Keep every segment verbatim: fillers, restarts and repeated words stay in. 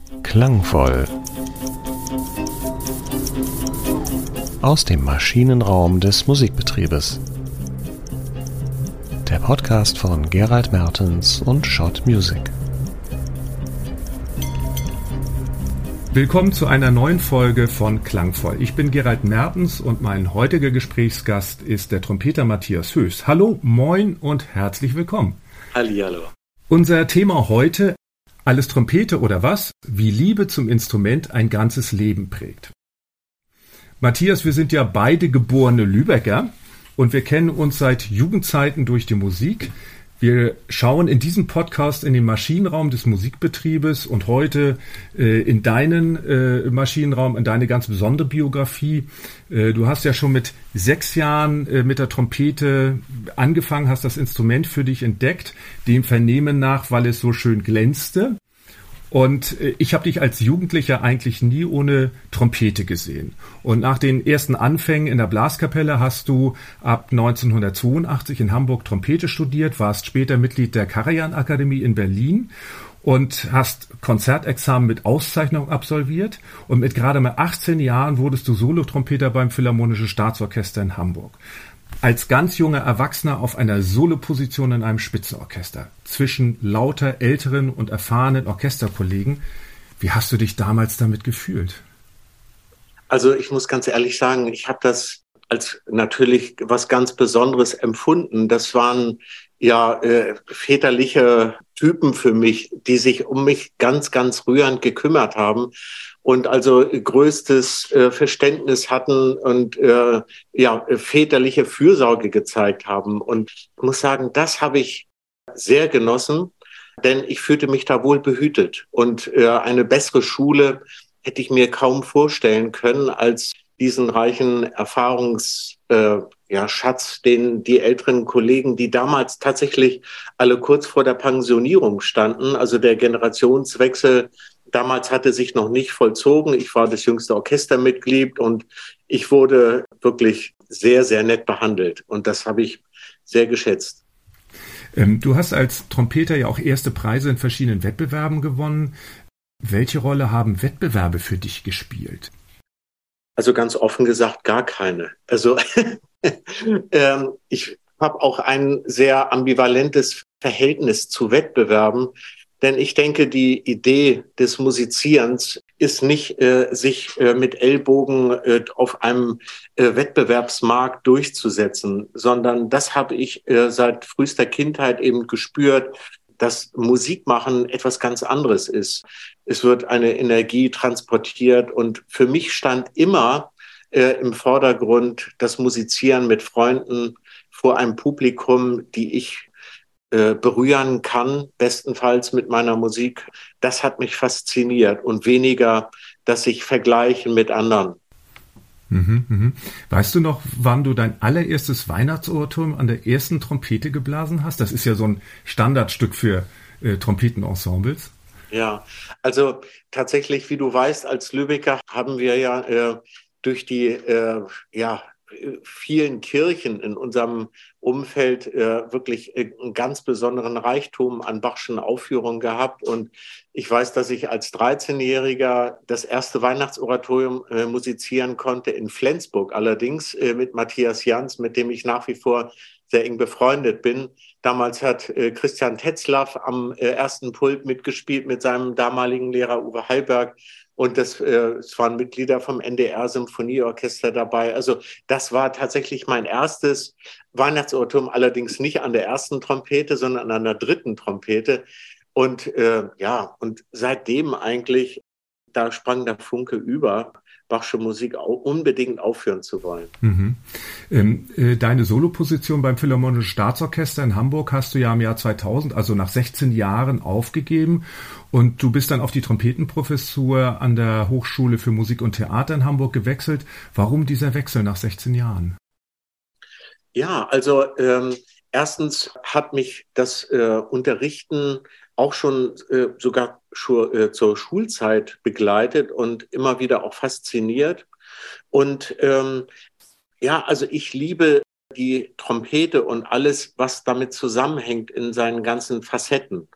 Klangvoll. Aus dem Maschinenraum des Musikbetriebes. Der Podcast von Gerald Mertens und Schott Music. Willkommen zu einer neuen Folge von Klangvoll. Ich bin Gerald Mertens und mein heutiger Gesprächsgast ist der Trompeter Matthias Höß. Hallo, moin und herzlich willkommen. Hallihallo. Unser Thema heute: Alles Trompete oder was? Wie Liebe zum Instrument ein ganzes Leben prägt. Matthias, wir sind ja beide geborene Lübecker und wir kennen uns seit Jugendzeiten durch die Musik. Wir schauen in diesem Podcast in den Maschinenraum des Musikbetriebes und heute äh, in deinen äh, Maschinenraum, in deine ganz besondere Biografie. Äh, du hast ja schon mit sechs Jahren äh, mit der Trompete angefangen, hast das Instrument für dich entdeckt, dem Vernehmen nach, weil es so schön glänzte. Und äh, ich habe dich als Jugendlicher eigentlich nie ohne Trompete gesehen. Und nach den ersten Anfängen in der Blaskapelle hast du ab neunzehnhundertzweiundachtzig in Hamburg Trompete studiert, warst später Mitglied der Karajan-Akademie in Berlin und hast Konzertexamen mit Auszeichnung absolviert. Und mit gerade mal achtzehn Jahren wurdest du Solotrompeter beim Philharmonischen Staatsorchester in Hamburg. Als ganz junger Erwachsener auf einer Soloposition in einem Spitzenorchester zwischen lauter älteren und erfahrenen Orchesterkollegen. Wie hast du dich damals damit gefühlt? Also ich muss ganz ehrlich sagen, ich habe das als natürlich was ganz Besonderes empfunden. Das waren ja äh, väterliche Typen für mich, die sich um mich ganz, ganz rührend gekümmert haben und also größtes äh, Verständnis hatten und äh, ja väterliche Fürsorge gezeigt haben. Und ich muss sagen, das habe ich sehr genossen, denn ich fühlte mich da wohl behütet. Und äh, eine bessere Schule hätte ich mir kaum vorstellen können als diesen reichen Erfahrungs äh, ja, Schatz, den die älteren Kollegen, die damals tatsächlich alle kurz vor der Pensionierung standen, also der Generationswechsel damals hatte sich noch nicht vollzogen. Ich war das jüngste Orchestermitglied und ich wurde wirklich sehr, sehr nett behandelt. Und das habe ich sehr geschätzt. Ähm, du hast als Trompeter ja auch erste Preise in verschiedenen Wettbewerben gewonnen. Welche Rolle haben Wettbewerbe für dich gespielt? Also ganz offen gesagt gar keine. Also ähm, ich habe auch ein sehr ambivalentes Verhältnis zu Wettbewerben, denn ich denke, die Idee des Musizierens ist nicht, äh, sich äh, mit Ellbogen äh, auf einem äh, Wettbewerbsmarkt durchzusetzen, sondern das habe ich äh, seit frühester Kindheit eben gespürt, dass Musikmachen etwas ganz anderes ist. Es wird eine Energie transportiert und für mich stand immer äh, im Vordergrund das Musizieren mit Freunden vor einem Publikum, die ich äh, berühren kann, bestenfalls mit meiner Musik. Das hat mich fasziniert und weniger, dass ich vergleiche mit anderen. Mhm, mhm. Weißt du noch, wann du dein allererstes Weihnachtsoratorium an der ersten Trompete geblasen hast? Das ist ja so ein Standardstück für äh, Trompetenensembles. Ja, also tatsächlich, wie du weißt, als Lübecker haben wir ja äh, durch die äh, ja, vielen Kirchen in unserem Umfeld äh, wirklich äh, einen ganz besonderen Reichtum an Bachschen Aufführungen gehabt. Und ich weiß, dass ich als dreizehnjähriger das erste Weihnachtsoratorium äh, musizieren konnte in Flensburg, allerdings äh, mit Matthias Jans, mit dem ich nach wie vor sehr eng befreundet bin. Damals hat äh, Christian Tetzlaff am äh, ersten Pult mitgespielt mit seinem damaligen Lehrer Uwe Hallberg. Und das, äh, es waren Mitglieder vom N D R-Symphonieorchester dabei. Also das war tatsächlich mein erstes Weihnachtsoratorium, allerdings nicht an der ersten Trompete, sondern an der dritten Trompete. Und äh, ja, und seitdem eigentlich, da sprang der Funke über, Bachsche Musik auch unbedingt aufführen zu wollen. Mhm. Ähm, äh, deine Soloposition beim Philharmonischen Staatsorchester in Hamburg hast du ja im Jahr zweitausend, also nach sechzehn Jahren, aufgegeben und du bist dann auf die Trompetenprofessur an der Hochschule für Musik und Theater in Hamburg gewechselt. Warum dieser Wechsel nach sechzehn Jahren? Ja, also ähm, erstens hat mich das äh, Unterrichten auch schon äh, sogar schon, äh, zur Schulzeit begleitet und immer wieder auch fasziniert. Und ähm, ja, also ich liebe die Trompete und alles, was damit zusammenhängt in seinen ganzen Facetten.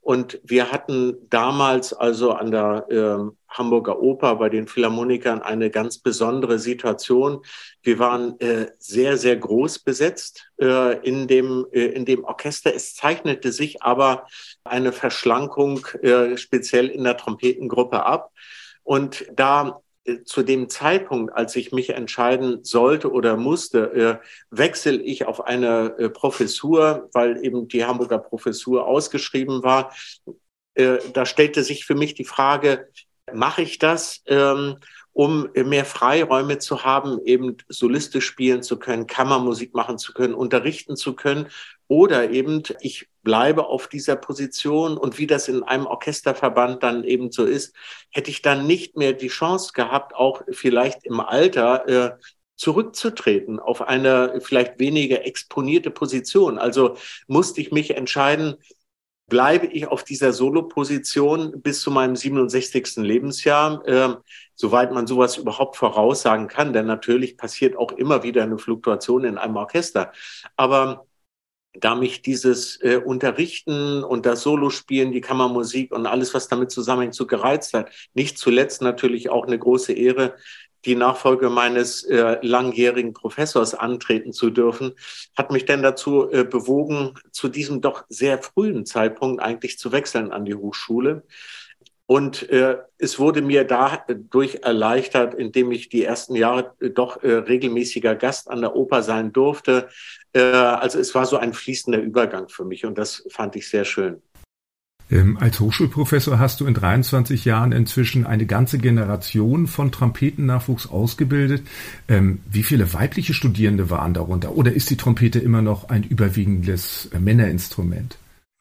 Und wir hatten damals also an der äh, Hamburger Oper bei den Philharmonikern eine ganz besondere Situation. Wir waren äh, sehr, sehr groß besetzt äh, in dem, äh, in dem Orchester. Es zeichnete sich aber eine Verschlankung äh, speziell in der Trompetengruppe ab. Und da äh, zu dem Zeitpunkt, als ich mich entscheiden sollte oder musste, äh, wechsle ich auf eine äh, Professur, weil eben die Hamburger Professur ausgeschrieben war. Äh, da stellte sich für mich die Frage, mache ich das, ähm, um mehr Freiräume zu haben, eben solistisch spielen zu können, Kammermusik machen zu können, unterrichten zu können, oder eben ich bleibe auf dieser Position, und wie das in einem Orchesterverband dann eben so ist, hätte ich dann nicht mehr die Chance gehabt, auch vielleicht im Alter äh, zurückzutreten auf eine vielleicht weniger exponierte Position. Also musste ich mich entscheiden, bleibe ich auf dieser Solo-Position bis zu meinem siebenundsechzigsten Lebensjahr, äh, soweit man sowas überhaupt voraussagen kann, denn natürlich passiert auch immer wieder eine Fluktuation in einem Orchester. Aber da mich dieses äh, Unterrichten und das Solospielen, die Kammermusik und alles, was damit zusammenhängt, so gereizt hat, nicht zuletzt natürlich auch eine große Ehre, die Nachfolge meines äh, langjährigen Professors antreten zu dürfen, hat mich denn dazu äh, bewogen, zu diesem doch sehr frühen Zeitpunkt eigentlich zu wechseln an die Hochschule. Und äh, es wurde mir dadurch erleichtert, indem ich die ersten Jahre äh, doch äh, regelmäßiger Gast an der Oper sein durfte. Äh, also es war so ein fließender Übergang für mich, und das fand ich sehr schön. Ähm, als Hochschulprofessor hast du in dreiundzwanzig Jahren inzwischen eine ganze Generation von Trompetennachwuchs ausgebildet. Ähm, wie viele weibliche Studierende waren darunter? Oder ist die Trompete immer noch ein überwiegendes äh, Männerinstrument?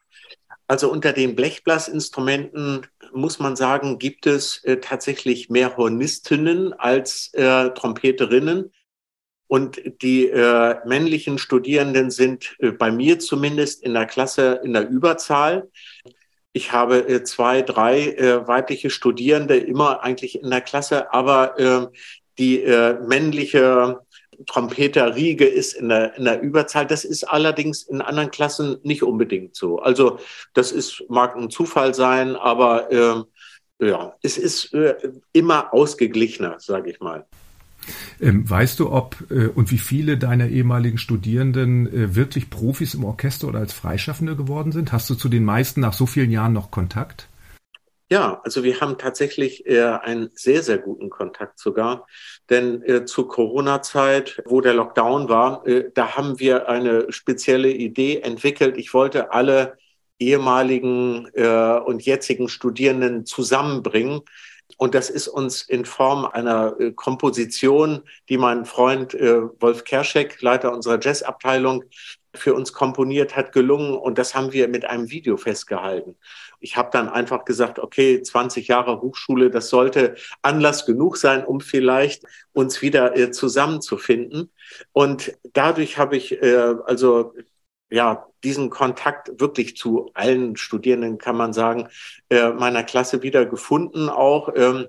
Also unter den Blechblasinstrumenten, muss man sagen, gibt es äh, tatsächlich mehr Hornistinnen als äh, Trompeterinnen. Und die äh, männlichen Studierenden sind äh, bei mir zumindest in der Klasse in der Überzahl. Ich habe äh, zwei, drei äh, weibliche Studierende immer eigentlich in der Klasse, aber äh, die äh, männliche Trompeterriege ist in der, in der Überzahl. Das ist allerdings in anderen Klassen nicht unbedingt so. Also das ist, mag ein Zufall sein, aber äh, ja, es ist äh, immer ausgeglichener, sage ich mal. Ähm, weißt du, ob äh, und wie viele deiner ehemaligen Studierenden äh, wirklich Profis im Orchester oder als Freischaffende geworden sind? Hast du zu den meisten nach so vielen Jahren noch Kontakt? Ja, also wir haben tatsächlich äh, einen sehr, sehr guten Kontakt sogar. Denn äh, zur Corona-Zeit, wo der Lockdown war, äh, da haben wir eine spezielle Idee entwickelt. Ich wollte alle ehemaligen äh, und jetzigen Studierenden zusammenbringen. Und das ist uns in Form einer äh, Komposition, die mein Freund äh, Wolf Kerschek, Leiter unserer Jazzabteilung, für uns komponiert hat, gelungen. Und das haben wir mit einem Video festgehalten. Ich habe dann einfach gesagt, okay, zwanzig Jahre Hochschule, das sollte Anlass genug sein, um vielleicht uns wieder äh, zusammenzufinden. Und dadurch habe ich äh, also ja diesen Kontakt wirklich zu allen Studierenden, kann man sagen, äh, meiner Klasse wieder gefunden auch. Ähm,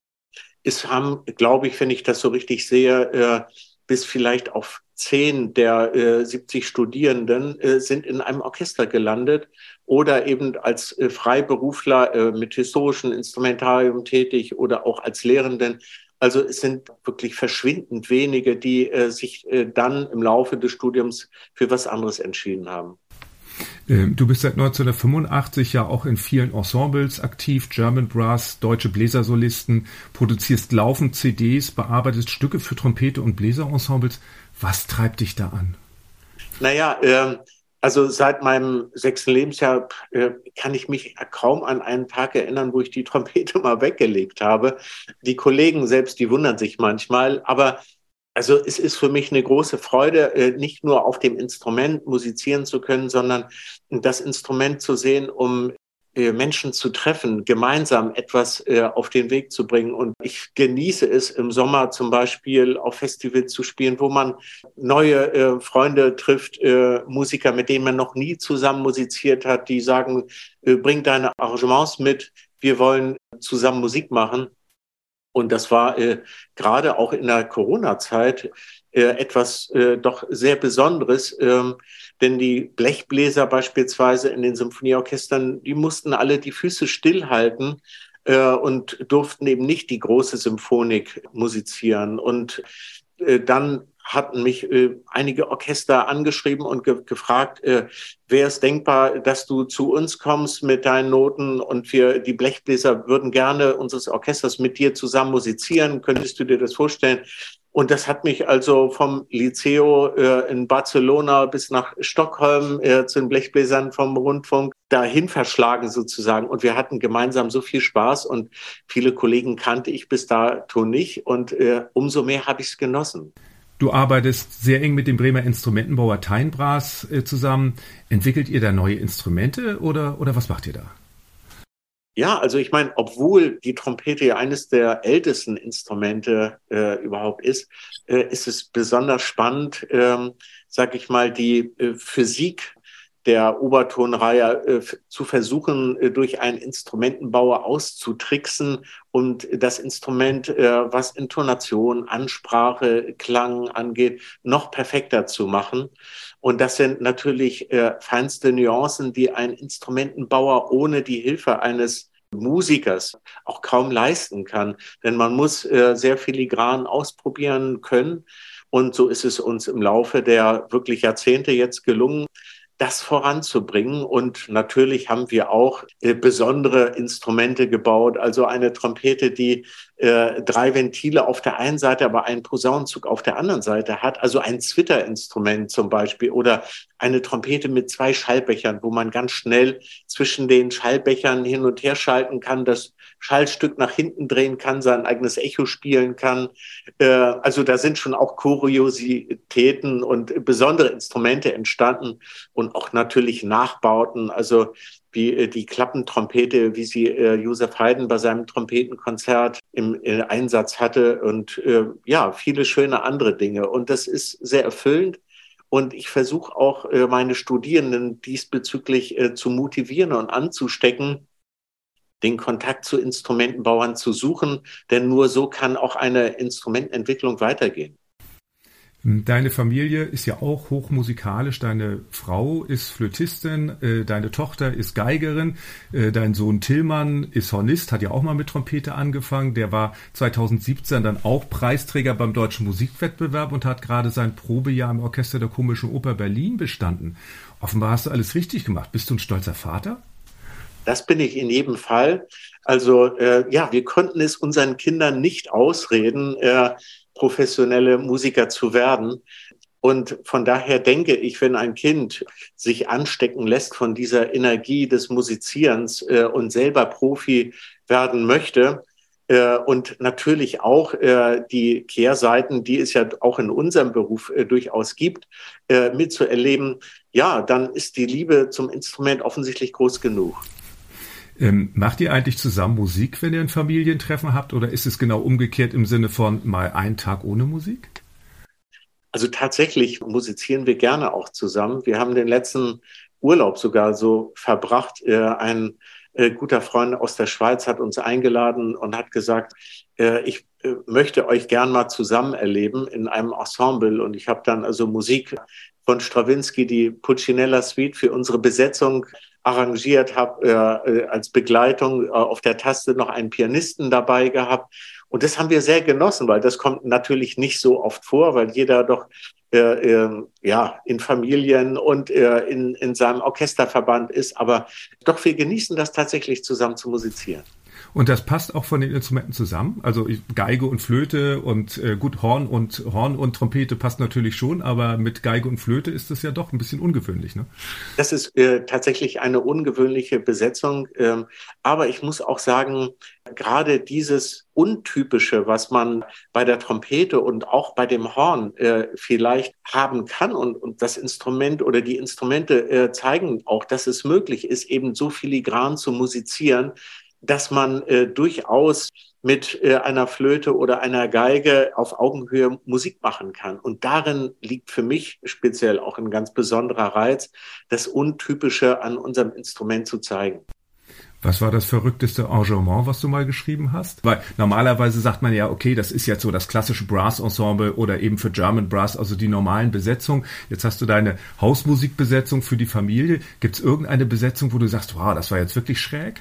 es haben, glaube ich, wenn ich das so richtig sehe, äh, bis vielleicht auf zehn der äh, siebzig Studierenden äh, sind in einem Orchester gelandet oder eben als äh, Freiberufler äh, mit historischem Instrumentarium tätig oder auch als Lehrenden. Also es sind wirklich verschwindend wenige, die äh, sich äh, dann im Laufe des Studiums für was anderes entschieden haben. Du bist seit neunzehnhundertfünfundachtzig ja auch in vielen Ensembles aktiv, German Brass, deutsche Bläsersolisten, produzierst laufend C Ds, bearbeitest Stücke für Trompete und Bläserensembles. Was treibt dich da an? Naja, äh, also seit meinem sechsten Lebensjahr äh, kann ich mich kaum an einen Tag erinnern, wo ich die Trompete mal weggelegt habe. Die Kollegen selbst, die wundern sich manchmal, aber also es ist für mich eine große Freude, nicht nur auf dem Instrument musizieren zu können, sondern das Instrument zu sehen, um Menschen zu treffen, gemeinsam etwas auf den Weg zu bringen. Und ich genieße es im Sommer zum Beispiel auf Festivals zu spielen, wo man neue Freunde trifft, Musiker, mit denen man noch nie zusammen musiziert hat, die sagen, bring deine Arrangements mit, wir wollen zusammen Musik machen. Und das war äh, gerade auch in der Corona-Zeit äh, etwas äh, doch sehr Besonderes, ähm, denn die Blechbläser beispielsweise in den Symphonieorchestern, die mussten alle die Füße stillhalten äh, und durften eben nicht die große Symphonik musizieren. Und äh, dann hatten mich äh, einige Orchester angeschrieben und ge- gefragt, äh, wäre es denkbar, dass du zu uns kommst mit deinen Noten und wir, die Blechbläser, würden gerne unseres Orchesters mit dir zusammen musizieren. Könntest du dir das vorstellen? Und das hat mich also vom Liceo äh, in Barcelona bis nach Stockholm äh, zu den Blechbläsern vom Rundfunk dahin verschlagen sozusagen. Und wir hatten gemeinsam so viel Spaß und viele Kollegen kannte ich bis dato nicht. Und äh, umso mehr habe ich es genossen. Du arbeitest sehr eng mit dem Bremer Instrumentenbauer Teinbras äh, zusammen. Entwickelt ihr da neue Instrumente oder, oder was macht ihr da? Ja, also ich meine, obwohl die Trompete ja eines der ältesten Instrumente äh, überhaupt ist, äh, ist es besonders spannend, ähm, sag ich mal, die äh, Physik der Obertonreihe äh, zu versuchen, äh, durch einen Instrumentenbauer auszutricksen und das Instrument, äh, was Intonation, Ansprache, Klang angeht, noch perfekter zu machen. Und das sind natürlich äh, feinste Nuancen, die ein Instrumentenbauer ohne die Hilfe eines Musikers auch kaum leisten kann. Denn man muss äh, sehr filigran ausprobieren können. Und so ist es uns im Laufe der wirklich Jahrzehnte jetzt gelungen, das voranzubringen. Und natürlich haben wir auch äh, besondere Instrumente gebaut. Also eine Trompete, die äh, drei Ventile auf der einen Seite, aber einen Posaunenzug auf der anderen Seite hat. Also ein Zwitterinstrument zum Beispiel oder eine Trompete mit zwei Schallbechern, wo man ganz schnell zwischen den Schallbechern hin und her schalten kann, das Schallstück nach hinten drehen kann, sein eigenes Echo spielen kann. Äh, also da sind schon auch Kuriositäten und besondere Instrumente entstanden und auch natürlich Nachbauten, also wie äh, die Klappentrompete, wie sie äh, Josef Haydn bei seinem Trompetenkonzert im äh, Einsatz hatte und äh, ja, viele schöne andere Dinge. Und das ist sehr erfüllend. Und ich versuche auch, äh, meine Studierenden diesbezüglich äh, zu motivieren und anzustecken, den Kontakt zu Instrumentenbauern zu suchen, denn nur so kann auch eine Instrumententwicklung weitergehen. Deine Familie ist ja auch hochmusikalisch. Deine Frau ist Flötistin, äh, deine Tochter ist Geigerin, äh, dein Sohn Tillmann ist Hornist, hat ja auch mal mit Trompete angefangen. Der war zweitausendsiebzehn dann auch Preisträger beim Deutschen Musikwettbewerb und hat gerade sein Probejahr im Orchester der Komischen Oper Berlin bestanden. Offenbar hast du alles richtig gemacht. Bist du ein stolzer Vater? Das bin ich in jedem Fall. Also äh, ja, wir konnten es unseren Kindern nicht ausreden, äh, professionelle Musiker zu werden. Und von daher denke ich, wenn ein Kind sich anstecken lässt von dieser Energie des Musizierens äh, und selber Profi werden möchte, äh, und natürlich auch äh, die Kehrseiten, die es ja auch in unserem Beruf äh, durchaus gibt, äh, mitzuerleben, ja, dann ist die Liebe zum Instrument offensichtlich groß genug. Ähm, macht ihr eigentlich zusammen Musik, wenn ihr ein Familientreffen habt, oder ist es genau umgekehrt im Sinne von mal einen Tag ohne Musik? Also tatsächlich musizieren wir gerne auch zusammen. Wir haben den letzten Urlaub sogar so verbracht. Äh, ein äh, guter Freund aus der Schweiz hat uns eingeladen und hat gesagt, äh, ich äh, möchte euch gern mal zusammen erleben in einem Ensemble. Und ich habe dann also Musik von Stravinsky, die Pulcinella Suite für unsere Besetzung arrangiert, habe äh, als Begleitung äh, auf der Taste noch einen Pianisten dabei gehabt. Und das haben wir sehr genossen, weil das kommt natürlich nicht so oft vor, weil jeder doch äh, äh, ja in Familien und äh, in, in seinem Orchesterverband ist. Aber doch, wir genießen das tatsächlich zusammen zu musizieren. Und das passt auch von den Instrumenten zusammen. Also Geige und Flöte und äh, gut, Horn und Horn und Trompete passt natürlich schon, aber mit Geige und Flöte ist es ja doch ein bisschen ungewöhnlich, ne? Das ist äh, tatsächlich eine ungewöhnliche Besetzung. Ähm, aber ich muss auch sagen, gerade dieses Untypische, was man bei der Trompete und auch bei dem Horn äh, vielleicht haben kann und, und das Instrument oder die Instrumente äh, zeigen auch, dass es möglich ist, eben so filigran zu musizieren, dass man äh, durchaus mit äh, einer Flöte oder einer Geige auf Augenhöhe Musik machen kann. Und darin liegt für mich speziell auch ein ganz besonderer Reiz, das Untypische an unserem Instrument zu zeigen. Was war das verrückteste Arrangement, was du mal geschrieben hast? Weil normalerweise sagt man ja, okay, das ist jetzt so das klassische Brass-Ensemble oder eben für German Brass, also die normalen Besetzungen. Jetzt hast du deine Hausmusikbesetzung für die Familie. Gibt es irgendeine Besetzung, wo du sagst, wow, das war jetzt wirklich schräg?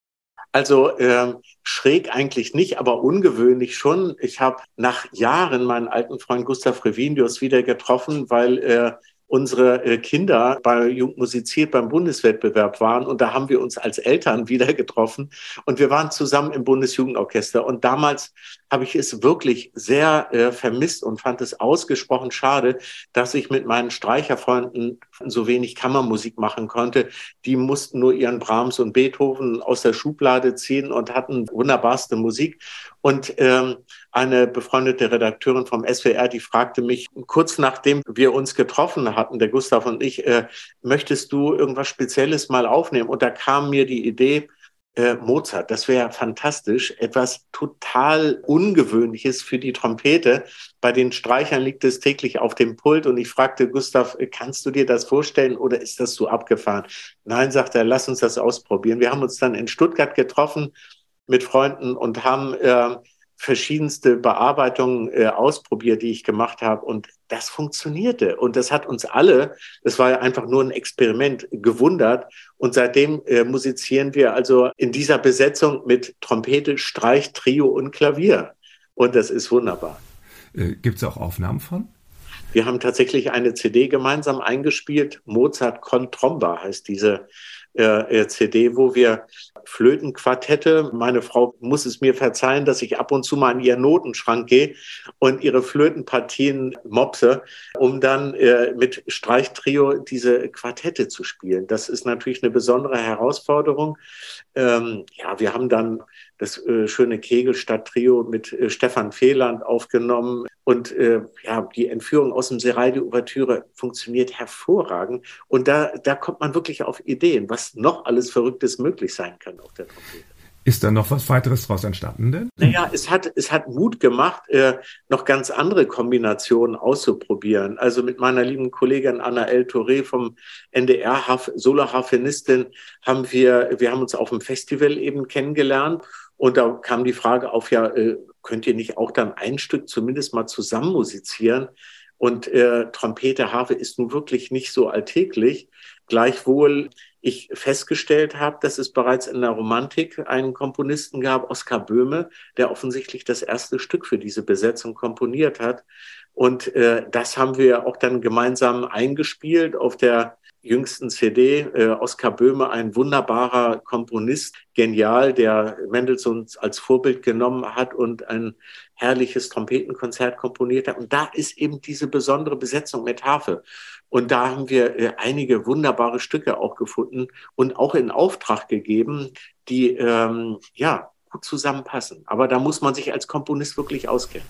Also ähm, schräg eigentlich nicht, aber ungewöhnlich schon. Ich habe nach Jahren meinen alten Freund Gustav Revinius wieder getroffen, weil äh, unsere äh, Kinder bei Jugend musiziert beim Bundeswettbewerb waren. Und da haben wir uns als Eltern wieder getroffen. Und wir waren zusammen im Bundesjugendorchester. Und damals habe ich es wirklich sehr äh, vermisst und fand es ausgesprochen schade, dass ich mit meinen Streicherfreunden so wenig Kammermusik machen konnte. Die mussten nur ihren Brahms und Beethoven aus der Schublade ziehen und hatten wunderbarste Musik. Und ähm, eine befreundete Redakteurin vom S W R, die fragte mich kurz nachdem wir uns getroffen hatten, der Gustav und ich, äh, möchtest du irgendwas Spezielles mal aufnehmen? Und da kam mir die Idee, Äh, Mozart, das wäre fantastisch, etwas total Ungewöhnliches für die Trompete. Bei den Streichern liegt es täglich auf dem Pult und ich fragte Gustav, kannst du dir das vorstellen oder ist das so abgefahren? Nein, sagt er, lass uns das ausprobieren. Wir haben uns dann in Stuttgart getroffen mit Freunden und haben äh, verschiedenste Bearbeitungen äh, ausprobiert, die ich gemacht habe und das funktionierte und das hat uns alle, das war ja einfach nur ein Experiment, gewundert und seitdem äh, musizieren wir also in dieser Besetzung mit Trompete, Streich, Trio und Klavier und das ist wunderbar. Äh, Gibt es auch Aufnahmen von? Wir haben tatsächlich eine C D gemeinsam eingespielt, Mozart con Tromba heißt diese äh, C D, wo wir Flötenquartette, meine Frau muss es mir verzeihen, dass ich ab und zu mal in ihren Notenschrank gehe und ihre Flötenpartien mopse, um dann äh, mit Streichtrio diese Quartette zu spielen. Das ist natürlich eine besondere Herausforderung. Ähm, ja, wir haben dann das äh, schöne Kegelstadt-Trio mit äh, Stefan Fehland aufgenommen und äh, ja, die Entführung aus dem Serailde-Ouvertüre funktioniert hervorragend und da, da kommt man wirklich auf Ideen, was noch alles Verrücktes möglich sein kann auf der Trompete. Ist da noch was weiteres daraus entstanden denn? Naja, es hat, es hat Mut gemacht, äh, noch ganz andere Kombinationen auszuprobieren. Also mit meiner lieben Kollegin Anna El Touré vom N D R, Solo-Harfenistin, haben wir, wir haben uns auf dem Festival eben kennengelernt. Und da kam die Frage auf, ja, äh, könnt ihr nicht auch dann ein Stück zumindest mal zusammen musizieren? Und äh, Trompete, Harfe ist nun wirklich nicht so alltäglich. Gleichwohl ich festgestellt habe, dass es bereits in der Romantik einen Komponisten gab, Oskar Böhme, der offensichtlich das erste Stück für diese Besetzung komponiert hat. Und äh, das haben wir auch dann gemeinsam eingespielt auf der jüngsten C D. Äh, Oskar Böhme, ein wunderbarer Komponist, genial, der Mendelssohn als Vorbild genommen hat und ein herrliches Trompetenkonzert komponiert hat. Und da ist eben diese besondere Besetzung mit Harfe. Und da haben wir äh, einige wunderbare Stücke auch gefunden und auch in Auftrag gegeben, die ähm, ja gut zusammenpassen. Aber da muss man sich als Komponist wirklich auskennen.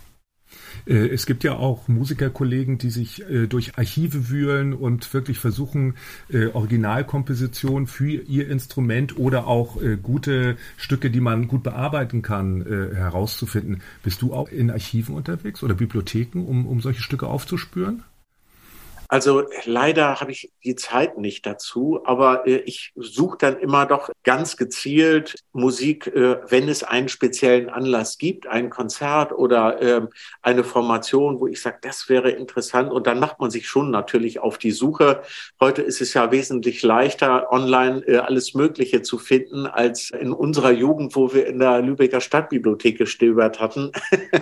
Es gibt ja auch Musikerkollegen, die sich äh, durch Archive wühlen und wirklich versuchen, äh, Originalkompositionen für ihr Instrument oder auch äh, gute Stücke, die man gut bearbeiten kann, äh, herauszufinden. Bist du auch in Archiven unterwegs oder Bibliotheken, um, um solche Stücke aufzuspüren? Also leider habe ich die Zeit nicht dazu, aber äh, ich suche dann immer doch ganz gezielt Musik, äh, wenn es einen speziellen Anlass gibt, ein Konzert oder äh, eine Formation, wo ich sage, das wäre interessant. Und dann macht man sich schon natürlich auf die Suche. Heute ist es ja wesentlich leichter, online äh, alles Mögliche zu finden, als in unserer Jugend, wo wir in der Lübecker Stadtbibliothek gestöbert hatten.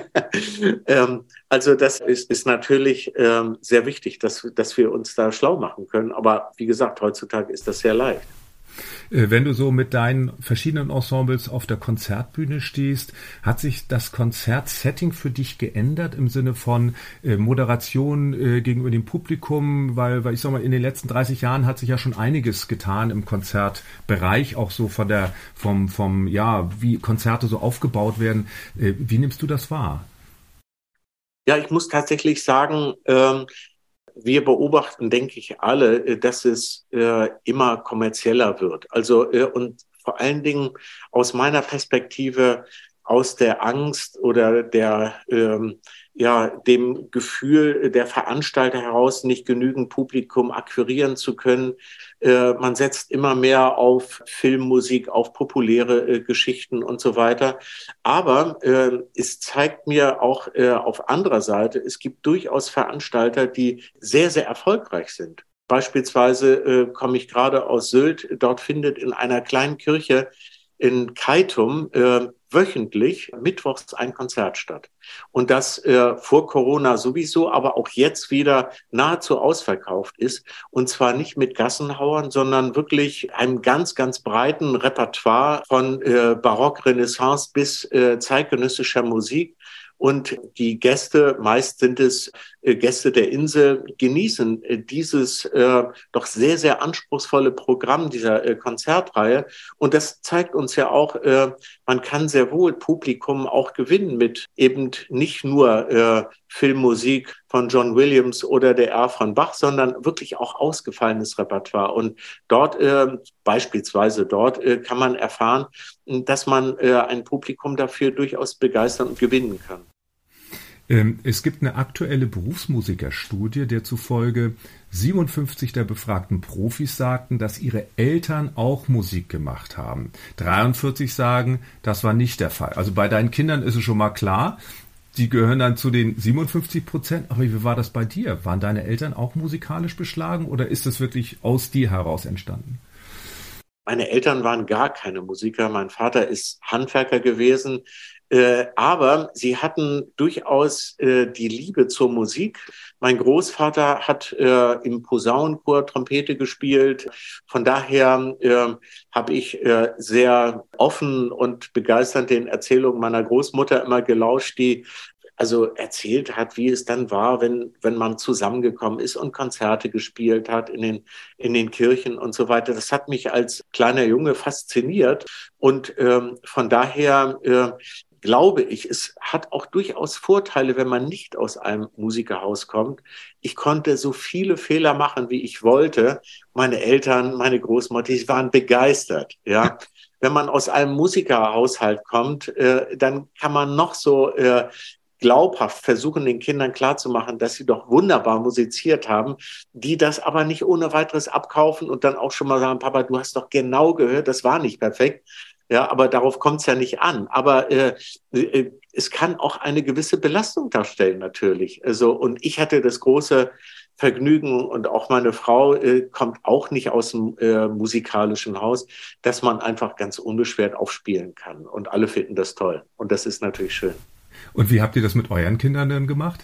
ähm, also das ist, ist natürlich ähm, sehr wichtig, dass dass wir uns da schlau machen können. Aber wie gesagt, heutzutage ist das sehr leicht. Wenn du so mit deinen verschiedenen Ensembles auf der Konzertbühne stehst, hat sich das Konzertsetting für dich geändert im Sinne von äh, Moderation äh, gegenüber dem Publikum? Weil, weil ich sag mal, in den letzten dreißig Jahren hat sich ja schon einiges getan im Konzertbereich, auch so von der, vom, vom, ja, wie Konzerte so aufgebaut werden. Äh, wie nimmst du das wahr? Ja, ich muss tatsächlich sagen, ähm, wir beobachten, denke ich, alle, dass es äh, immer kommerzieller wird. Also äh, und vor allen Dingen aus meiner Perspektive aus der Angst oder der ähm, ja dem Gefühl der Veranstalter heraus, nicht genügend Publikum akquirieren zu können, Äh, man setzt immer mehr auf Filmmusik, auf populäre äh, Geschichten und so weiter. Aber äh, es zeigt mir auch äh, auf anderer Seite, es gibt durchaus Veranstalter, die sehr, sehr erfolgreich sind. Beispielsweise äh, komme ich gerade aus Sylt. Dort findet in einer kleinen Kirche in Keitum äh, wöchentlich mittwochs ein Konzert statt. Und das äh, vor Corona sowieso, aber auch jetzt wieder nahezu ausverkauft ist. Und zwar nicht mit Gassenhauern, sondern wirklich einem ganz, ganz breiten Repertoire von äh, Barock, Renaissance bis äh, zeitgenössischer Musik. Und die Gäste, meist sind es äh, Gäste der Insel, genießen äh, dieses äh, doch sehr, sehr anspruchsvolle Programm dieser äh, Konzertreihe. Und das zeigt uns ja auch, äh, man kann sehr wohl Publikum auch gewinnen mit eben nicht nur äh, Filmmusik von John Williams oder der R von Bach, sondern wirklich auch ausgefallenes Repertoire. Und dort, äh, beispielsweise dort, äh, kann man erfahren, dass man äh, ein Publikum dafür durchaus begeistern und gewinnen kann. Es gibt eine aktuelle Berufsmusikerstudie, der zufolge siebenundfünfzig der befragten Profis sagten, dass ihre Eltern auch Musik gemacht haben. dreiundvierzig sagen, das war nicht der Fall. Also bei deinen Kindern ist es schon mal klar, die gehören dann zu den siebenundfünfzig Prozent. Aber wie war das bei dir? Waren deine Eltern auch musikalisch beschlagen oder ist es wirklich aus dir heraus entstanden? Meine Eltern waren gar keine Musiker. Mein Vater ist Handwerker gewesen. Äh, aber sie hatten durchaus äh, die Liebe zur Musik. Mein Großvater hat äh, im Posaunenchor Trompete gespielt. Von daher äh, habe ich äh, sehr offen und begeisternd den Erzählungen meiner Großmutter immer gelauscht, die also erzählt hat, wie es dann war, wenn wenn man zusammengekommen ist und Konzerte gespielt hat in den in den Kirchen und so weiter. Das hat mich als kleiner Junge fasziniert und ähm, von daher äh, glaube ich, es hat auch durchaus Vorteile, wenn man nicht aus einem Musikerhaus kommt. Ich konnte so viele Fehler machen, wie ich wollte. Meine Eltern, meine Großmutter, die waren begeistert, ja. Wenn man aus einem Musikerhaushalt kommt, äh, dann kann man noch so äh, glaubhaft versuchen, den Kindern klarzumachen, dass sie doch wunderbar musiziert haben, die das aber nicht ohne weiteres abkaufen und dann auch schon mal sagen, Papa, du hast doch genau gehört, das war nicht perfekt. Ja, aber darauf kommt es ja nicht an. Aber äh, äh, es kann auch eine gewisse Belastung darstellen natürlich. Also, und ich hatte das große Vergnügen und auch meine Frau äh, kommt auch nicht aus dem äh, musikalischen Haus, dass man einfach ganz unbeschwert aufspielen kann. Und alle finden das toll. Und das ist natürlich schön. Und wie habt ihr das mit euren Kindern denn gemacht?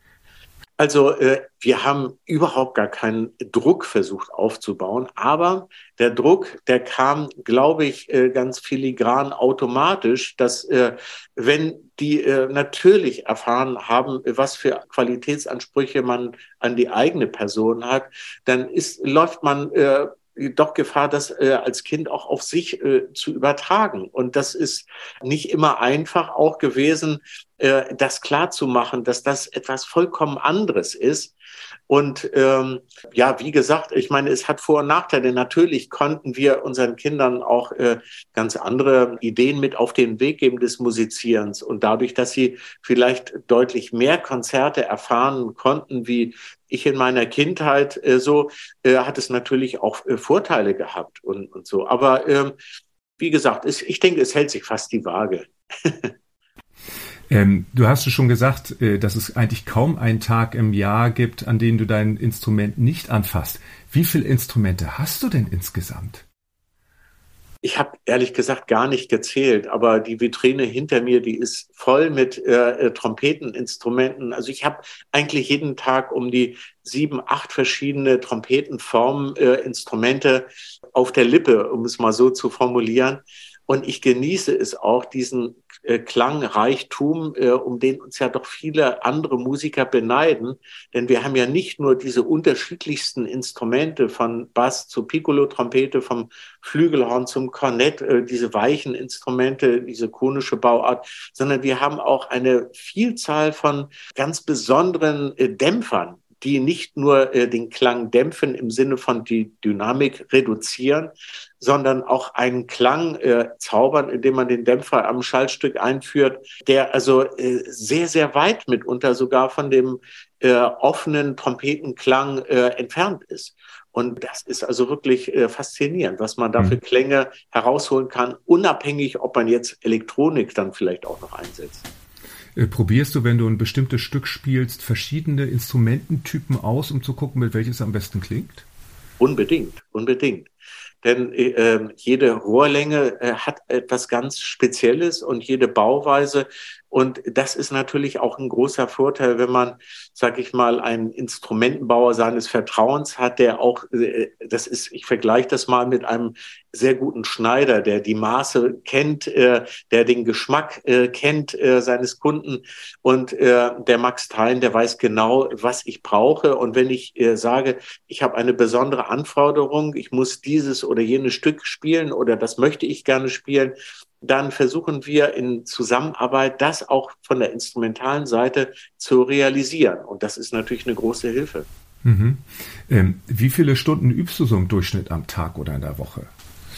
Also äh, wir haben überhaupt gar keinen Druck versucht aufzubauen, aber der Druck, der kam, glaube ich, äh, ganz filigran automatisch, dass äh, wenn die äh, natürlich erfahren haben, was für Qualitätsansprüche man an die eigene Person hat, dann ist, läuft man äh, doch Gefahr, das äh, als Kind auch auf sich äh, zu übertragen. Und das ist nicht immer einfach auch gewesen, äh, das klarzumachen, dass das etwas vollkommen anderes ist. Und ähm, ja, wie gesagt, ich meine, es hat Vor- und Nachteile. Natürlich konnten wir unseren Kindern auch äh, ganz andere Ideen mit auf den Weg geben des Musizierens. Und dadurch, dass sie vielleicht deutlich mehr Konzerte erfahren konnten, wie ich in meiner Kindheit, äh, so äh, hat es natürlich auch äh, Vorteile gehabt und, und so. Aber ähm, wie gesagt, es, ich denke, es hält sich fast die Waage. Ähm, du hast schon gesagt, äh, dass es eigentlich kaum einen Tag im Jahr gibt, an dem du dein Instrument nicht anfasst. Wie viele Instrumente hast du denn insgesamt? Ich habe ehrlich gesagt gar nicht gezählt, aber die Vitrine hinter mir, die ist voll mit äh, Trompeteninstrumenten. Also ich habe eigentlich jeden Tag um die sieben, acht verschiedene Trompetenformen, äh, Instrumente auf der Lippe, um es mal so zu formulieren. Und ich genieße es auch, diesen äh, Klangreichtum, äh, um den uns ja doch viele andere Musiker beneiden. Denn wir haben ja nicht nur diese unterschiedlichsten Instrumente, von Bass zu Piccolo-Trompete, vom Flügelhorn zum Kornett, äh, diese weichen Instrumente, diese konische Bauart, sondern wir haben auch eine Vielzahl von ganz besonderen äh, Dämpfern, die nicht nur äh, den Klang dämpfen im Sinne von die Dynamik reduzieren, sondern auch einen Klang äh, zaubern, indem man den Dämpfer am Schaltstück einführt, der also äh, sehr, sehr weit mitunter sogar von dem äh, offenen Trompetenklang äh, entfernt ist. Und das ist also wirklich äh, faszinierend, was man da für Mhm. Klänge herausholen kann, unabhängig, ob man jetzt Elektronik dann vielleicht auch noch einsetzt. Äh, Probierst du, wenn du ein bestimmtes Stück spielst, verschiedene Instrumententypen aus, um zu gucken, mit welches am besten klingt? Unbedingt, unbedingt. Denn äh, jede Rohrlänge äh, hat etwas ganz Spezielles und jede Bauweise. Und das ist natürlich auch ein großer Vorteil, wenn man, sag ich mal, einen Instrumentenbauer seines Vertrauens hat, der auch, äh, das ist, ich vergleiche das mal mit einem sehr guten Schneider, der die Maße kennt, äh, der den Geschmack äh, kennt äh, seines Kunden. Und äh, der Max Thein, der weiß genau, was ich brauche. Und wenn ich äh, sage, ich habe eine besondere Anforderung, ich muss dieses oder jenes Stück spielen oder das möchte ich gerne spielen, dann versuchen wir in Zusammenarbeit, das auch von der instrumentalen Seite zu realisieren. Und das ist natürlich eine große Hilfe. Mhm. Ähm, wie viele Stunden übst du so im Durchschnitt am Tag oder in der Woche?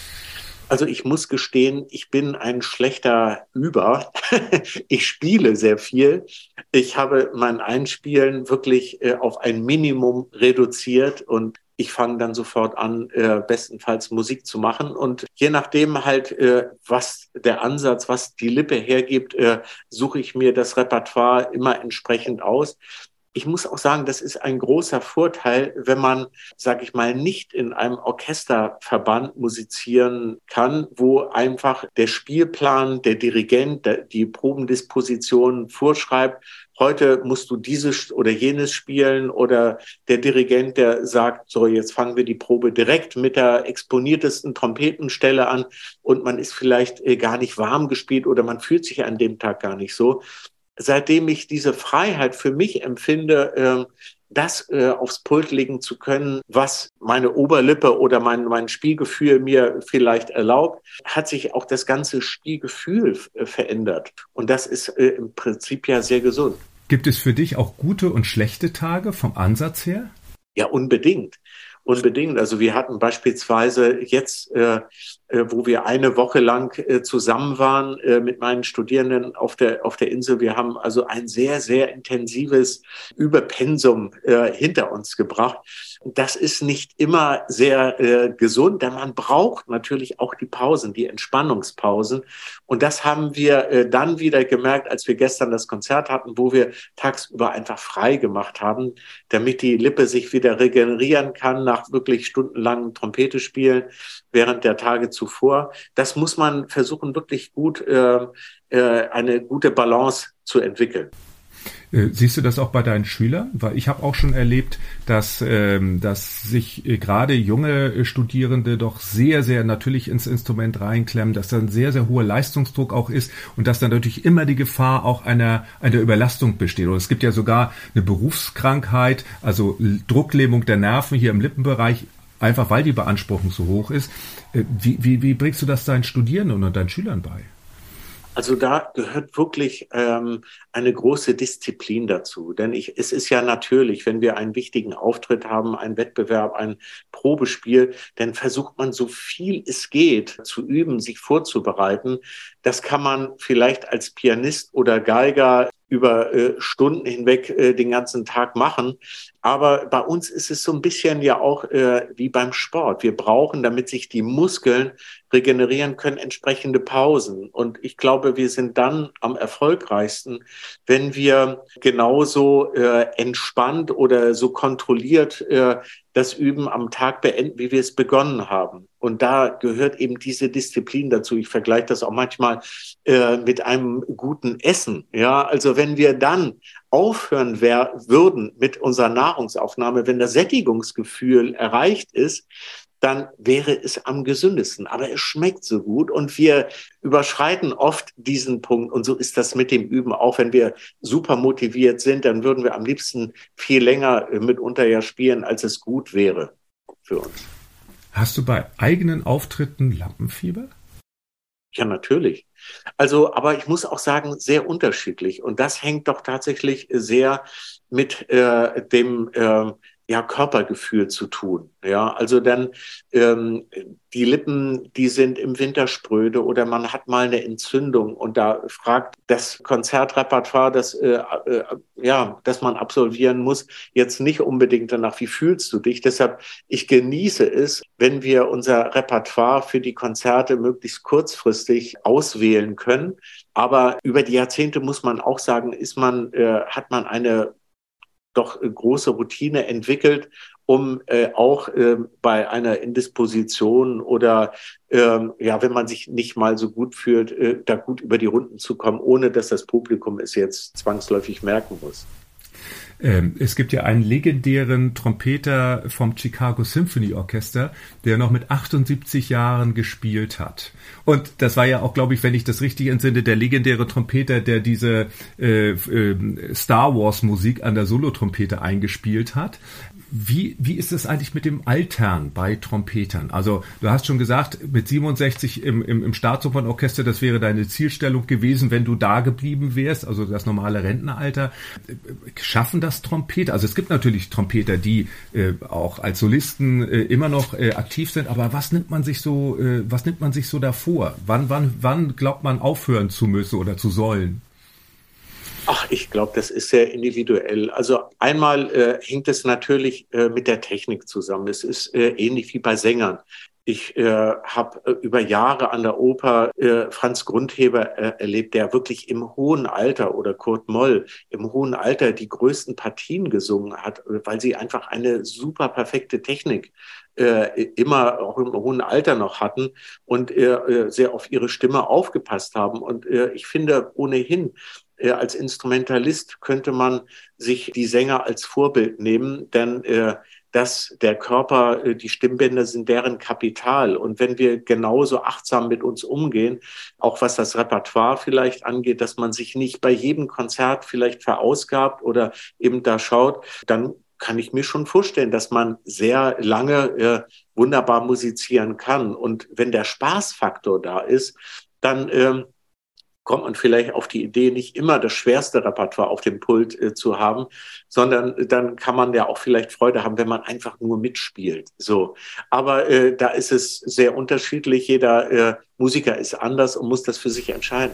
Also ich muss gestehen, ich bin ein schlechter Über. Ich spiele sehr viel. Ich habe mein Einspielen wirklich äh, auf ein Minimum reduziert und ich fange dann sofort an, äh, bestenfalls Musik zu machen. Und je nachdem halt, äh, was der Ansatz, was die Lippe hergibt, äh, suche ich mir das Repertoire immer entsprechend aus. Ich muss auch sagen, das ist ein großer Vorteil, wenn man, sage ich mal, nicht in einem Orchesterverband musizieren kann, wo einfach der Spielplan, der Dirigent, der, die Probendisposition vorschreibt, heute musst du dieses oder jenes spielen oder der Dirigent, der sagt, so jetzt fangen wir die Probe direkt mit der exponiertesten Trompetenstelle an und man ist vielleicht gar nicht warm gespielt oder man fühlt sich an dem Tag gar nicht so. Seitdem ich diese Freiheit für mich empfinde, äh, das äh, aufs Pult legen zu können, was meine Oberlippe oder mein, mein Spielgefühl mir vielleicht erlaubt, hat sich auch das ganze Spielgefühl äh, verändert. Und das ist äh, im Prinzip ja sehr gesund. Gibt es für dich auch gute und schlechte Tage vom Ansatz her? Ja, unbedingt. Unbedingt. Also wir hatten beispielsweise jetzt, äh, äh, wo wir eine Woche lang äh, zusammen waren äh, mit meinen Studierenden auf der auf der Insel, wir haben also ein sehr, sehr intensives Überpensum äh, hinter uns gebracht. Das ist nicht immer sehr äh, gesund, denn man braucht natürlich auch die Pausen, die Entspannungspausen. Und das haben wir äh, dann wieder gemerkt, als wir gestern das Konzert hatten, wo wir tagsüber einfach frei gemacht haben, damit die Lippe sich wieder regenerieren kann nach wirklich stundenlangen Trompete spielen während der Tage zuvor. Das muss man versuchen, wirklich gut äh, äh, eine gute Balance zu entwickeln. Siehst du das auch bei deinen Schülern? Weil ich habe auch schon erlebt, dass, ähm, dass sich äh, gerade junge Studierende doch sehr, sehr natürlich ins Instrument reinklemmen, dass da ein sehr, sehr hoher Leistungsdruck auch ist und dass dann natürlich immer die Gefahr auch einer, einer Überlastung besteht. Oder es gibt ja sogar eine Berufskrankheit, also Drucklähmung der Nerven hier im Lippenbereich, einfach weil die Beanspruchung so hoch ist. Wie, wie, wie bringst du das deinen Studierenden und deinen Schülern bei? Also da gehört wirklich ähm, eine große Disziplin dazu. Denn ich, es ist ja natürlich, wenn wir einen wichtigen Auftritt haben, einen Wettbewerb, ein Probespiel, dann versucht man so viel es geht zu üben, sich vorzubereiten. Das kann man vielleicht als Pianist oder Geiger über äh, Stunden hinweg äh, den ganzen Tag machen. Aber bei uns ist es so ein bisschen ja auch äh, wie beim Sport. Wir brauchen, damit sich die Muskeln regenerieren können, entsprechende Pausen. Und ich glaube, wir sind dann am erfolgreichsten, wenn wir genauso äh, entspannt oder so kontrolliert äh, das Üben am Tag beenden, wie wir es begonnen haben. Und da gehört eben diese Disziplin dazu. Ich vergleiche das auch manchmal äh, mit einem guten Essen. Ja, also wenn wir dann aufhören wär, würden mit unserer Nahrungsaufnahme, wenn das Sättigungsgefühl erreicht ist, dann wäre es am gesündesten. Aber es schmeckt so gut und wir überschreiten oft diesen Punkt. Und so ist das mit dem Üben auch. Wenn wir super motiviert sind, dann würden wir am liebsten viel länger mitunter ja spielen, als es gut wäre für uns. Hast du bei eigenen Auftritten Lampenfieber? Ja, natürlich. Also, aber ich muss auch sagen, sehr unterschiedlich. Und das hängt doch tatsächlich sehr mit äh, dem äh, ja, Körpergefühl zu tun. Ja, also dann ähm, die Lippen, die sind im Winter spröde oder man hat mal eine Entzündung und da fragt das Konzertrepertoire, das äh, äh, ja, das man absolvieren muss, jetzt nicht unbedingt danach, wie fühlst du dich? Deshalb, ich genieße es, wenn wir unser Repertoire für die Konzerte möglichst kurzfristig auswählen können. Aber über die Jahrzehnte muss man auch sagen, ist man, äh, hat man eine doch äh, große Routine entwickelt, um äh, auch äh, bei einer Indisposition oder ähm, ja, wenn man sich nicht mal so gut fühlt, äh, da gut über die Runden zu kommen, ohne dass das Publikum es jetzt zwangsläufig merken muss. Ähm, es gibt ja einen legendären Trompeter vom Chicago Symphony Orchester, der noch mit achtundsiebzig Jahren gespielt hat. Und das war ja auch, glaube ich, wenn ich das richtig entsinne, der legendäre Trompeter, der diese äh, äh, Star Wars Musik an der Solotrompete eingespielt hat. Wie, wie ist es eigentlich mit dem Altern bei Trompetern? Also du hast schon gesagt, mit siebenundsechzig im, im, im Staatsopernorchester, das wäre deine Zielstellung gewesen, wenn du da geblieben wärst, also das normale Rentenalter. Schaffen das Trompeter? Also es gibt natürlich Trompeter, die äh, auch als Solisten äh, immer noch äh, aktiv sind, aber was nimmt man sich so, äh, was nimmt man sich so davor? Wann, wann, wann glaubt man aufhören zu müssen oder zu sollen? Ach, ich glaube, das ist sehr individuell. Also einmal äh, hängt es natürlich äh, mit der Technik zusammen. Es ist äh, ähnlich wie bei Sängern. Ich äh, habe äh, über Jahre an der Oper äh, Franz Grundheber äh, erlebt, der wirklich im hohen Alter oder Kurt Moll im hohen Alter die größten Partien gesungen hat, weil sie einfach eine super perfekte Technik äh, immer auch im hohen Alter noch hatten und äh, sehr auf ihre Stimme aufgepasst haben. Und äh, ich finde ohnehin, als Instrumentalist könnte man sich die Sänger als Vorbild nehmen, denn äh, dass der Körper, äh, die Stimmbänder sind deren Kapital. Und wenn wir genauso achtsam mit uns umgehen, auch was das Repertoire vielleicht angeht, dass man sich nicht bei jedem Konzert vielleicht verausgabt oder eben da schaut, dann kann ich mir schon vorstellen, dass man sehr lange äh, wunderbar musizieren kann. Und wenn der Spaßfaktor da ist, dann ähm, kommt man vielleicht auf die Idee, nicht immer das schwerste Repertoire auf dem Pult äh, zu haben, sondern dann kann man ja auch vielleicht Freude haben, wenn man einfach nur mitspielt. So, aber äh, da ist es sehr unterschiedlich. Jeder äh, Musiker ist anders und muss das für sich entscheiden.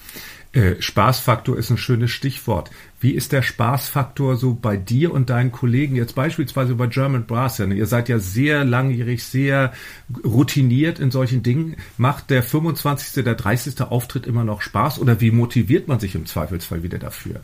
Äh, Spaßfaktor ist ein schönes Stichwort. Wie ist der Spaßfaktor so bei dir und deinen Kollegen, jetzt beispielsweise bei German Brass? Ihr seid ja sehr langjährig, sehr routiniert in solchen Dingen. Macht der fünfundzwanzigste, der dreißigste Auftritt immer noch Spaß oder wie motiviert man sich im Zweifelsfall wieder dafür?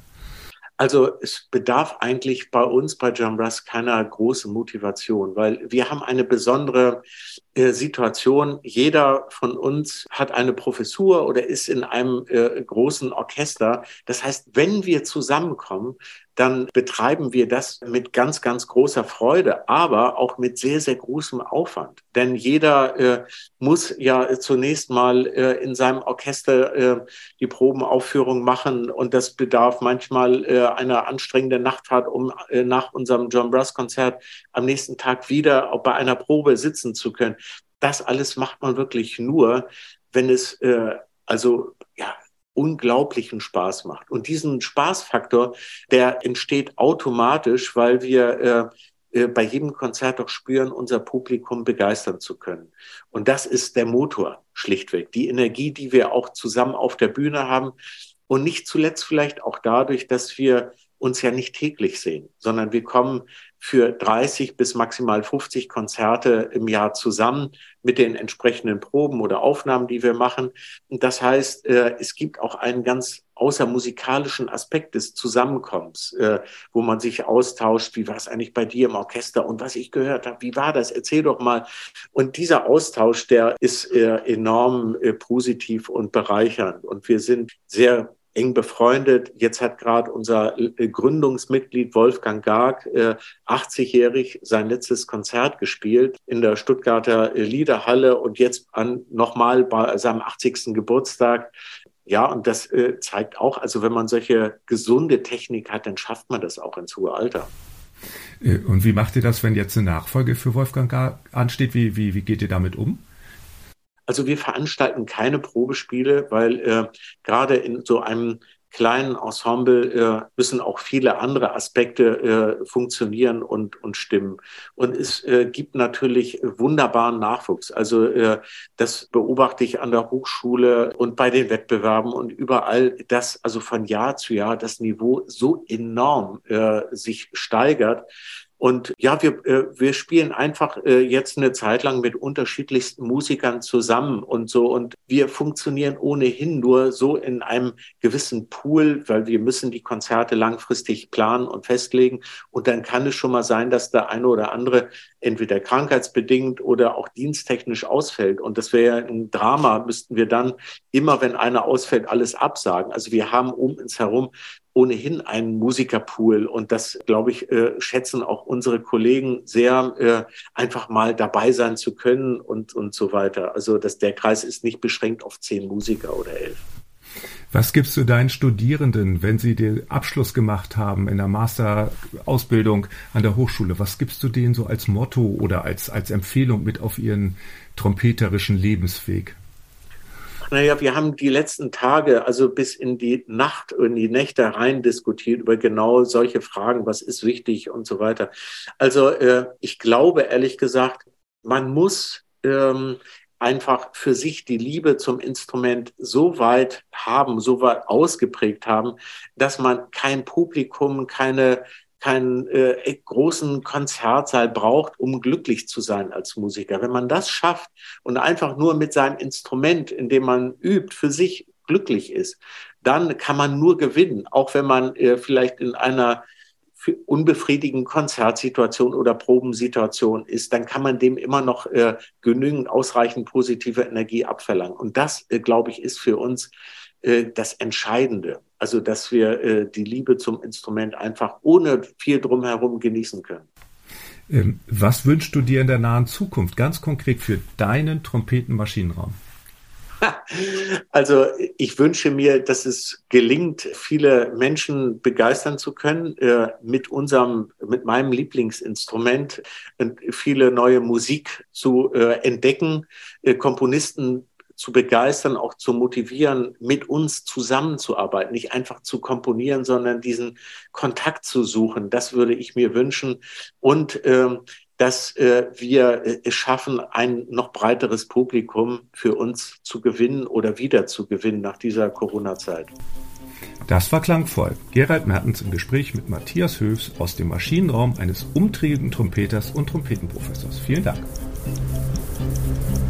Also es bedarf eigentlich bei uns bei German Brass keiner großen Motivation, weil wir haben eine besondere äh, Situation. Jeder von uns hat eine Professur oder ist in einem äh, großen Orchester. Das heißt, wenn wir zusammenkommen, dann betreiben wir das mit ganz, ganz großer Freude, aber auch mit sehr, sehr großem Aufwand. Denn jeder äh, muss ja zunächst mal äh, in seinem Orchester äh, die Probenaufführung machen und das bedarf manchmal äh, einer anstrengenden Nachtfahrt, um äh, nach unserem John Brass Konzert am nächsten Tag wieder auch bei einer Probe sitzen zu können. Das alles macht man wirklich nur, wenn es äh, also ja unglaublichen Spaß macht. Und diesen Spaßfaktor, der entsteht automatisch, weil wir äh, bei jedem Konzert doch spüren, unser Publikum begeistern zu können. Und das ist der Motor schlichtweg. Die Energie, die wir auch zusammen auf der Bühne haben. Und nicht zuletzt vielleicht auch dadurch, dass wir uns ja nicht täglich sehen, sondern wir kommen für dreißig bis maximal fünfzig Konzerte im Jahr zusammen mit den entsprechenden Proben oder Aufnahmen, die wir machen. Und das heißt, es gibt auch einen ganz außermusikalischen Aspekt des Zusammenkommens, wo man sich austauscht, wie war es eigentlich bei dir im Orchester und was ich gehört habe, wie war das, erzähl doch mal. Und dieser Austausch, der ist enorm positiv und bereichernd und wir sind sehr eng befreundet. Jetzt hat gerade unser Gründungsmitglied Wolfgang Garg äh, achtzigjährig sein letztes Konzert gespielt in der Stuttgarter Liederhalle und jetzt an nochmal bei seinem achtzigsten Geburtstag. Ja, und das äh, zeigt auch, also wenn man solche gesunde Technik hat, dann schafft man das auch ins hohe Alter. Und wie macht ihr das, wenn jetzt eine Nachfolge für Wolfgang Garg ansteht? Wie, wie, wie geht ihr damit um? Also wir veranstalten keine Probespiele, weil äh, gerade in so einem kleinen Ensemble äh, müssen auch viele andere Aspekte äh, funktionieren und, und stimmen. Und es äh, gibt natürlich wunderbaren Nachwuchs. Also äh, das beobachte ich an der Hochschule und bei den Wettbewerben und überall, dass also von Jahr zu Jahr das Niveau so enorm äh, sich steigert. Und ja, wir, äh, wir spielen einfach äh, jetzt eine Zeit lang mit unterschiedlichsten Musikern zusammen und so. Und wir funktionieren ohnehin nur so in einem gewissen Pool, weil wir müssen die Konzerte langfristig planen und festlegen. Und dann kann es schon mal sein, dass der eine oder andere entweder krankheitsbedingt oder auch diensttechnisch ausfällt. Und das wäre ein Drama, müssten wir dann immer, wenn einer ausfällt, alles absagen. Also wir haben um uns herum ohnehin einen Musikerpool und das, glaube ich, äh, schätzen auch unsere Kollegen sehr, äh, einfach mal dabei sein zu können und, und so weiter. Also dass der Kreis ist nicht beschränkt auf zehn Musiker oder elf. Was gibst du deinen Studierenden, wenn sie den Abschluss gemacht haben in der Masterausbildung an der Hochschule? Was gibst du denen so als Motto oder als, als Empfehlung mit auf ihren trompeterischen Lebensweg? Naja, wir haben die letzten Tage, also bis in die Nacht, in die Nächte rein diskutiert über genau solche Fragen, was ist wichtig und so weiter. Also äh, ich glaube, ehrlich gesagt, man muss ähm, einfach für sich die Liebe zum Instrument so weit haben, so weit ausgeprägt haben, dass man kein Publikum, keine keinen äh, großen Konzertsaal braucht, um glücklich zu sein als Musiker. Wenn man das schafft und einfach nur mit seinem Instrument, in dem man übt, für sich glücklich ist, dann kann man nur gewinnen, auch wenn man äh, vielleicht in einer unbefriedigenden Konzertsituation oder Probensituation ist, dann kann man dem immer noch äh, genügend ausreichend positive Energie abverlangen. Und das, äh, glaube ich, ist für uns äh, das Entscheidende. Also, dass wir äh, die Liebe zum Instrument einfach ohne viel drumherum genießen können. Ähm, was wünschst du dir in der nahen Zukunft ganz konkret für deinen Trompetenmaschinenraum? Also ich wünsche mir, dass es gelingt, viele Menschen begeistern zu können äh, mit unserem, mit meinem Lieblingsinstrument und viele neue Musik zu äh, entdecken, äh, Komponisten zu begeistern, auch zu motivieren, mit uns zusammenzuarbeiten, nicht einfach zu komponieren, sondern diesen Kontakt zu suchen. Das würde ich mir wünschen. Und ähm, dass äh, wir es äh, schaffen, ein noch breiteres Publikum für uns zu gewinnen oder wieder zu gewinnen nach dieser Corona-Zeit. Das war klangvoll. Gerald Mertens im Gespräch mit Matthias Höfs aus dem Maschinenraum eines umtriebigen Trompeters und Trompetenprofessors. Vielen Dank.